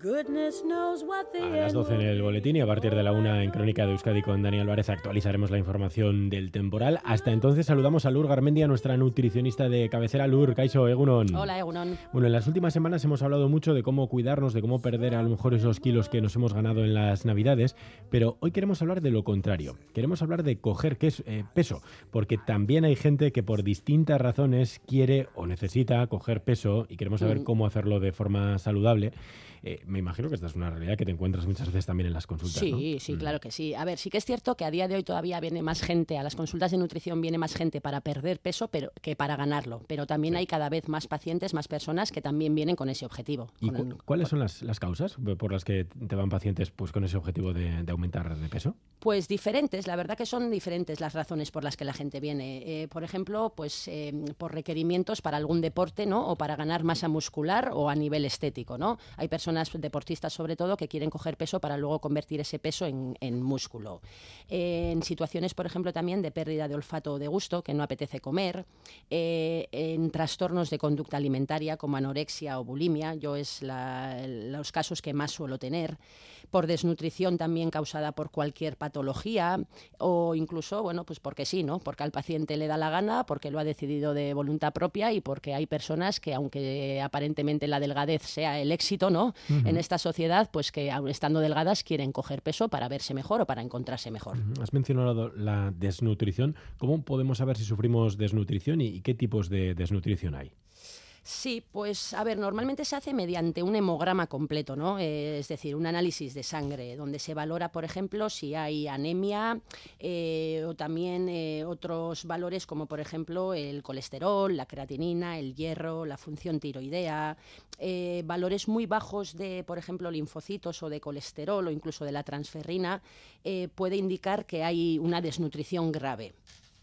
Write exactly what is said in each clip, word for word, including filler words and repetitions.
goodness knows what the A las doce en el boletín y a partir de la una en Crónica de Euskadi con Dani Álvarez actualizaremos la información del temporal. Hasta entonces saludamos a Lur Garmendia, nuestra nutricionista de cabecera. Lur, kaixo, egunon. Hola, egunon. Bueno, en las últimas semanas hemos hablado mucho de cómo cuidarnos, de cómo perder a lo mejor esos kilos que nos hemos ganado en las Navidades, pero hoy queremos hablar de lo contrario. Queremos hablar de coger que es, eh, peso, porque también hay gente que por distintas razones quiere o necesita coger peso y queremos saber mm. cómo hacerlo de forma saludable. Eh, me imagino que esta es una realidad que te encuentras muchas veces también en las consultas, Sí, ¿no? sí, Mm. claro que sí. A ver, sí que es cierto que a día de hoy todavía viene más gente, a las consultas de nutrición viene más gente para perder peso pero que para ganarlo. Pero también Sí. hay cada vez más pacientes, más personas que también vienen con ese objetivo. ¿Y con cu- el- cuáles son las, las causas por las que te van pacientes pues con ese objetivo de, de aumentar de peso? Pues diferentes, la verdad que son diferentes las razones por las que la gente viene. Eh, por ejemplo, pues eh, por requerimientos para algún deporte, ¿no? O para ganar masa muscular o a nivel estético, ¿no? Hay personas, deportistas sobre todo, que quieren coger peso para luego convertir ese peso en, en músculo. Eh, en situaciones, por ejemplo, también de pérdida de olfato o de gusto, que no apetece comer. Eh, en trastornos de conducta alimentaria como anorexia o bulimia, yo es la, los casos que más suelo tener. Por desnutrición también causada por cualquier patología o incluso, bueno, pues porque sí, ¿no? Porque al paciente le da la gana, porque lo ha decidido de voluntad propia y porque hay personas que, aunque aparentemente la delgadez sea el éxito, ¿no? Uh-huh. En esta sociedad, pues que aun estando delgadas quieren coger peso para verse mejor o para encontrarse mejor. Uh-huh. Has mencionado la desnutrición. ¿Cómo podemos saber si sufrimos desnutrición y, y qué tipos de desnutrición hay? Sí, pues a ver, normalmente se hace mediante un hemograma completo, ¿no? Eh, es decir, un análisis de sangre, donde se valora, por ejemplo, si hay anemia eh, o también eh, otros valores como, por ejemplo, el colesterol, la creatinina, el hierro, la función tiroidea, eh, valores muy bajos de, por ejemplo, linfocitos o de colesterol o incluso de la transferrina, eh, puede indicar que hay una desnutrición grave.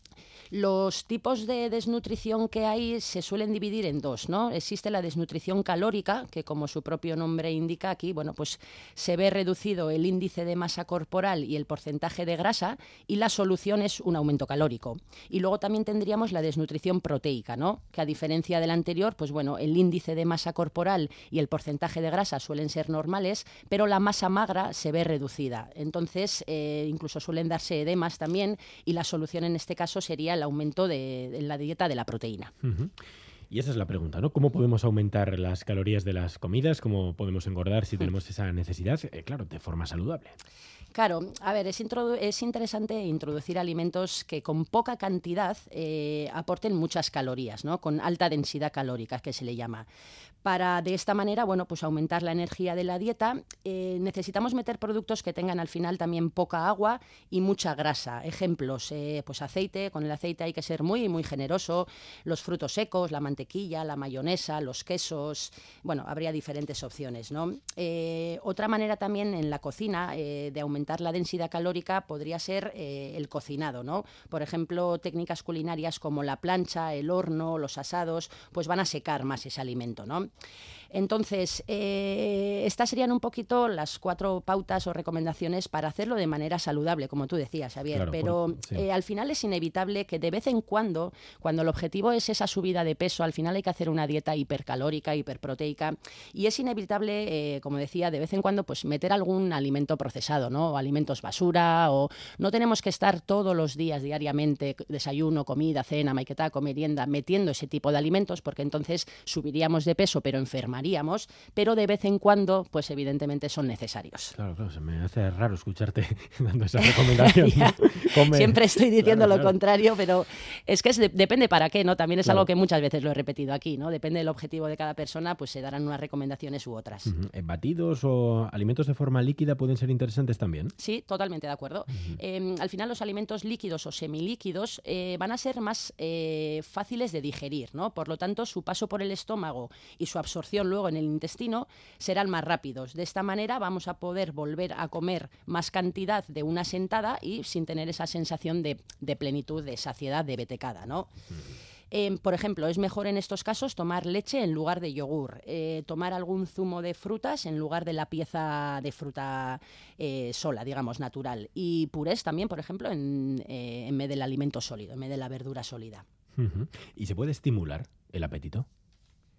Los tipos de desnutrición que hay se suelen dividir en dos, ¿no? Existe la desnutrición calórica, que como su propio nombre indica aquí, bueno, pues se ve reducido el índice de masa corporal y el porcentaje de grasa y la solución es un aumento calórico. Y luego también tendríamos la desnutrición proteica, ¿no? Que a diferencia del anterior, pues bueno, el índice de masa corporal y el porcentaje de grasa suelen ser normales, pero la masa magra se ve reducida. Entonces, eh, incluso suelen darse edemas también y la solución en este caso sería el aumento de, de la dieta de la proteína. Uh-huh. Y esa es la pregunta, ¿no? ¿Cómo podemos aumentar las calorías de las comidas? ¿Cómo podemos engordar si tenemos esa necesidad? Eh, claro, de forma saludable. Claro, a ver, es, introdu- es interesante introducir alimentos que con poca cantidad eh, aporten muchas calorías, ¿no? Con alta densidad calórica, que se le llama. Para, de esta manera, bueno, pues aumentar la energía de la dieta, eh, necesitamos meter productos que tengan al final también poca agua y mucha grasa. Ejemplos, eh, pues aceite, con el aceite hay que ser muy, muy generoso, los frutos secos, la mantequilla, la mayonesa, los quesos, bueno, habría diferentes opciones, ¿no? Eh, otra manera también en la cocina eh, de aumentar la densidad calórica podría ser eh, el cocinado, ¿no? Por ejemplo, técnicas culinarias como la plancha, el horno, los asados, pues van a secar más ese alimento, ¿no? Entonces, eh, estas serían un poquito las cuatro pautas o recomendaciones para hacerlo de manera saludable, como tú decías, Javier. Claro, pero por, sí. eh, al final es inevitable que de vez en cuando, cuando el objetivo es esa subida de peso, al final hay que hacer una dieta hipercalórica, hiperproteica, y es inevitable, eh, como decía, de vez en cuando pues meter algún alimento procesado, ¿no? O alimentos basura, o no tenemos que estar todos los días, diariamente, desayuno, comida, cena, maquetaco, merienda, metiendo ese tipo de alimentos, porque entonces subiríamos de peso, pero enfermaríamos, pero de vez en cuando, pues evidentemente son necesarios. Claro, claro, se me hace raro escucharte dando esa recomendación. Come... Siempre estoy diciendo claro, lo claro. contrario, pero es que es de, depende para qué, ¿no? También es claro. algo que muchas veces lo he repetido aquí, ¿no? Depende del objetivo de cada persona, pues se darán unas recomendaciones u otras. Uh-huh. ¿Batidos o alimentos de forma líquida pueden ser interesantes también? Sí, totalmente de acuerdo. Uh-huh. Eh, al final los alimentos líquidos o semilíquidos eh, van a ser más eh, fáciles de digerir, ¿no? Por lo tanto, su paso por el estómago y su absorción luego en el intestino serán más rápidos. De esta manera vamos a poder volver a comer más cantidad de una sentada y sin tener esa sensación de, de plenitud, de saciedad, de betecada, ¿no? Uh-huh. Eh, por ejemplo, es mejor en estos casos tomar leche en lugar de yogur, eh, tomar algún zumo de frutas en lugar de la pieza de fruta eh, sola, digamos, natural. Y purés también, por ejemplo, en, eh, en vez del alimento sólido, en vez de la verdura sólida. Uh-huh. ¿Y se puede estimular el apetito?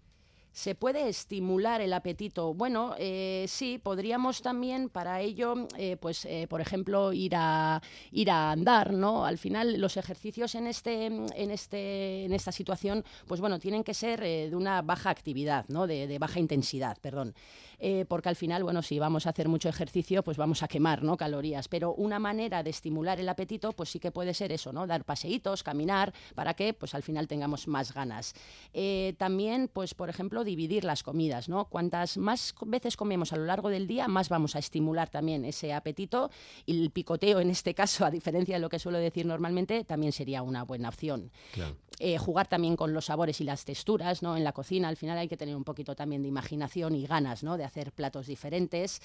¿Se puede estimular el apetito? Bueno, eh, sí, podríamos también para ello, eh, pues, eh, por ejemplo, ir a, ir a andar, ¿no? Al final, los ejercicios en, este, en, este, en esta situación, pues bueno, tienen que ser eh, de una baja actividad, ¿no? De, de baja intensidad, perdón. Eh, porque al final, bueno, si vamos a hacer mucho ejercicio, pues vamos a quemar, ¿no? Calorías. Pero una manera de estimular el apetito, pues sí que puede ser eso, ¿no? Dar paseitos, caminar, para que, pues al final tengamos más ganas. Eh, también, pues por ejemplo, dividir las comidas, ¿no? Cuantas más veces comemos a lo largo del día, más vamos a estimular también ese apetito, y el picoteo en este caso, a diferencia de lo que suelo decir normalmente, también sería una buena opción. Claro. Eh, jugar también con los sabores y las texturas, ¿no? En la cocina, al final hay que tener un poquito también de imaginación y ganas, ¿no? De hacer platos diferentes.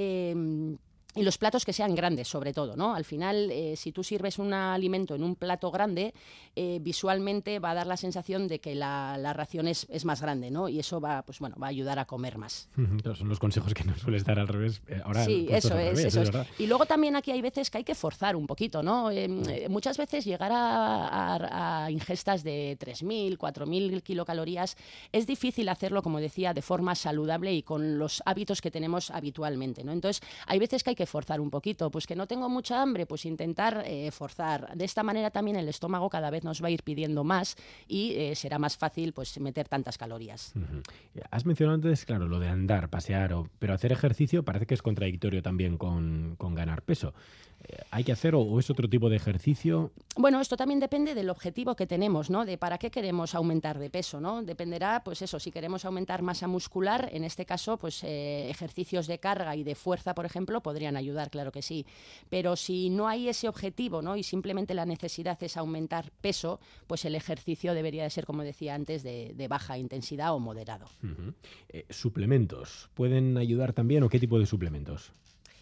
Eh, Y los platos que sean grandes, sobre todo, ¿no? Al final, eh, si tú sirves un alimento en un plato grande, eh, visualmente va a dar la sensación de que la, la ración es, es más grande, ¿no? Y eso va, pues bueno, va a ayudar a comer más. Claro, son los consejos que nos sueles dar al revés. Ahora, sí, eso es, revés, eso es. es. Y luego también aquí hay veces que hay que forzar un poquito, ¿no? Eh, eh, muchas veces llegar a, a, a ingestas de tres mil, cuatro mil kilocalorías es difícil hacerlo, como decía, de forma saludable y con los hábitos que tenemos habitualmente, ¿no? Entonces, hay veces que hay que forzar un poquito, pues que no tengo mucha hambre, pues intentar eh, forzar. De esta manera también el estómago cada vez nos va a ir pidiendo más y eh, será más fácil pues meter tantas calorías. Uh-huh. Has mencionado antes, claro, lo de andar, pasear, o, pero hacer ejercicio parece que es contradictorio también con, con ganar peso. Eh, ¿Hay que hacer o, o es otro tipo de ejercicio? Bueno, esto también depende del objetivo que tenemos, ¿no? De para qué queremos aumentar de peso, ¿no? Dependerá, pues eso, si queremos aumentar masa muscular, en este caso, pues eh, ejercicios de carga y de fuerza, por ejemplo, podrían ayudar, claro que sí. Pero si no hay ese objetivo, ¿no? Y simplemente la necesidad es aumentar peso, pues el ejercicio debería de ser, como decía antes, de, de baja intensidad o moderado. Uh-huh. Eh, ¿Suplementos pueden ayudar también o qué tipo de suplementos?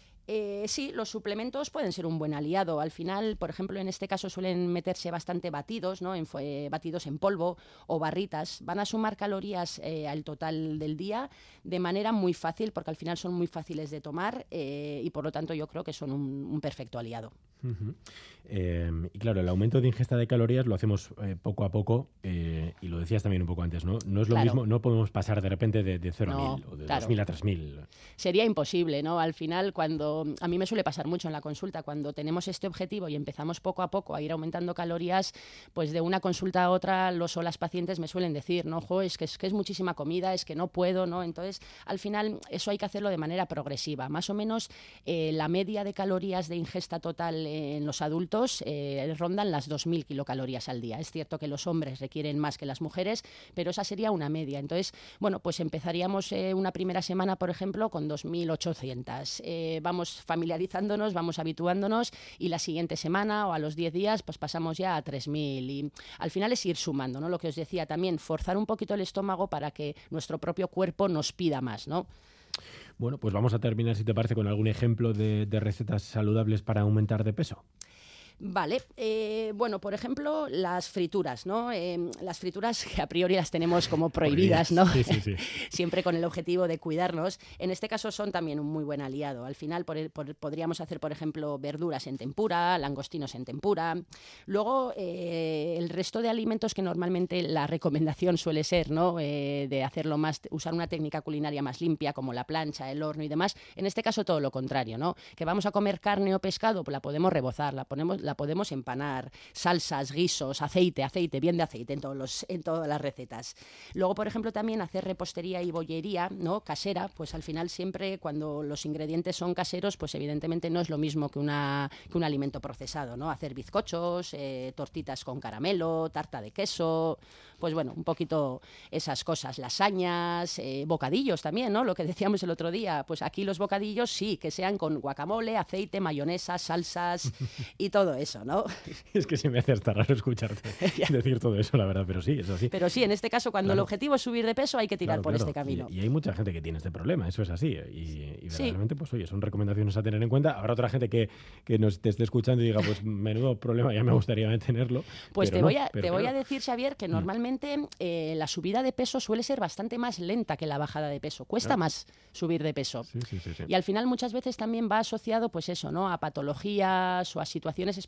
Eh, sí, los suplementos pueden ser un buen aliado. Al final, por ejemplo, en este caso suelen meterse bastante batidos, ¿no? En, eh, batidos en polvo o barritas. Van a sumar calorías eh, al total del día de manera muy fácil, porque al final son muy fáciles de tomar eh, y por lo tanto yo creo que son un, un perfecto aliado. Uh-huh. Eh, y claro, el aumento de ingesta de calorías lo hacemos eh, poco a poco eh, y lo decías también un poco antes, ¿no? No es lo claro. mismo, no podemos pasar de repente de, de cero no, a mil o de claro. dos mil a tres mil. Sería imposible, ¿no? Al final, cuando a mí me suele pasar mucho en la consulta, cuando tenemos este objetivo y empezamos poco a poco a ir aumentando calorías, pues de una consulta a otra los o las pacientes me suelen decir, no, jo, es que es, que es muchísima comida, es que no puedo, ¿no? Entonces, al final, eso hay que hacerlo de manera progresiva. Más o menos, eh, la media de calorías de ingesta total en los adultos eh, rondan las dos mil kilocalorías al día. Es cierto que los hombres requieren más que las mujeres, pero esa sería una media. Entonces, bueno, pues empezaríamos eh, una primera semana, por ejemplo, con dos mil ochocientas. Eh, vamos familiarizándonos, vamos habituándonos y la siguiente semana o a los diez días pues pasamos ya a tres mil y al final es ir sumando, ¿no? Lo que os decía también, forzar un poquito el estómago para que nuestro propio cuerpo nos pida más, ¿no? Bueno, pues vamos a terminar, si te parece, con algún ejemplo de, de recetas saludables para aumentar de peso. Vale, eh, bueno, por ejemplo, las frituras, ¿no? Eh, las frituras que a priori las tenemos como prohibidas, ¿no? Sí, sí, sí. Siempre con el objetivo de cuidarnos. En este caso son también un muy buen aliado. Al final por el, por, podríamos hacer, por ejemplo, verduras en tempura, langostinos en tempura. Luego, eh, el resto de alimentos que normalmente la recomendación suele ser, ¿no? Eh, de hacerlo más, usar una técnica culinaria más limpia, como la plancha, el horno y demás. En este caso todo lo contrario, ¿no? Que vamos a comer carne o pescado, pues la podemos rebozar, la ponemos la podemos empanar, salsas, guisos, aceite, aceite, bien de aceite en, todos los, en todas las recetas. Luego, por ejemplo, también hacer repostería y bollería, ¿no? Casera, pues al final siempre cuando los ingredientes son caseros, pues evidentemente no es lo mismo que, una, que un alimento procesado, ¿no? Hacer bizcochos, eh, tortitas con caramelo, tarta de queso, pues bueno, un poquito esas cosas, lasañas, eh, bocadillos también, ¿no? Lo que decíamos el otro día, pues aquí los bocadillos sí, que sean con guacamole, aceite, mayonesa, salsas y todo eso, ¿no? Es que se me hace hasta raro escucharte decir todo eso, la verdad, pero sí, eso sí. Pero sí, en este caso, cuando claro. el objetivo es subir de peso, hay que tirar claro, por claro. este camino. Y, y hay mucha gente que tiene este problema, eso es así. Y, y sí. verdaderamente, pues oye, son recomendaciones a tener en cuenta. Habrá otra gente que, que nos te esté escuchando y diga, pues menudo problema, ya me gustaría tenerlo. Pues te, no, voy, a, te claro. voy a decir, Xavier, que normalmente eh, la subida de peso suele ser bastante más lenta que la bajada de peso. Cuesta claro. más subir de peso. Sí, sí, sí, sí. Y al final muchas veces también va asociado, pues eso, ¿no? A patologías o a situaciones específicas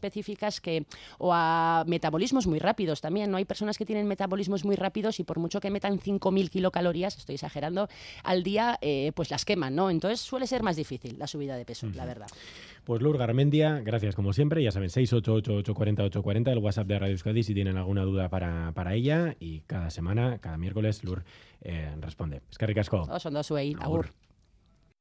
específicas que, o a metabolismos muy rápidos también, ¿no? Hay personas que tienen metabolismos muy rápidos y por mucho que metan cinco mil kilocalorías, estoy exagerando, al día, eh, pues las queman, ¿no? Entonces suele ser más difícil la subida de peso, uh-huh. la verdad. Pues Lur Garmendia, gracias como siempre. Ya saben, seis ocho ocho, ocho cuatro cero, ocho cuatro cero, el WhatsApp de Radio Euskadi si tienen alguna duda para, para ella. Y cada semana, cada miércoles, Lur eh, responde. Eskerrik asko. Oso ondo zuei, agur.